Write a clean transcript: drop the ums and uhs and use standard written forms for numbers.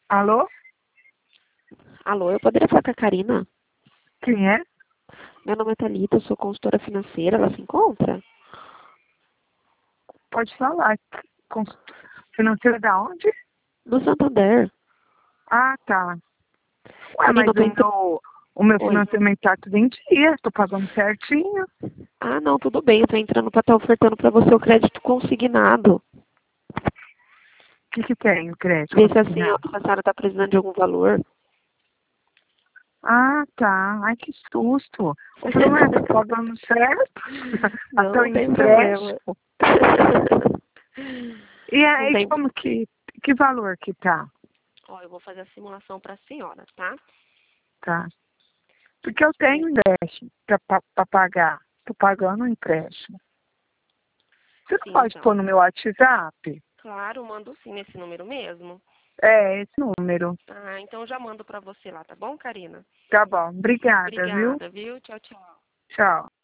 Alô? Alô, eu poderia falar com a Karina? Quem é? Meu nome é Thalita, eu sou consultora financeira, ela se encontra? Pode falar. Cons- Financeira da onde? Do Santander. Ah, tá. Ué, Karina, mas eu tô entrando... o meu Oi. financiamento tá tudo em dia. Tô pagando certinho. Ah, não, tudo bem, eu tô entrando pra estar ofertando pra você o crédito consignado. O que que tem o crédito Ver se consignado? a senhora tá precisando de algum valor. Ah, tá. Ai, que susto. Eu falei, ué, tô pagando certo. Não, Até o não tem problema. empréstimo. E Não aí, tem... como que valor que tá? Ó, eu vou fazer a simulação pra senhora, tá? Tá. Porque eu tenho empréstimo pra pagar. Tô pagando um empréstimo. Você não Sim, pode então. pôr no meu WhatsApp? Claro, mando sim nesse número mesmo. É, esse número. Ah, então já mando pra você lá, tá bom, Karina? Tá bom. Obrigada, viu? Obrigada, viu? Tchau, tchau. Tchau.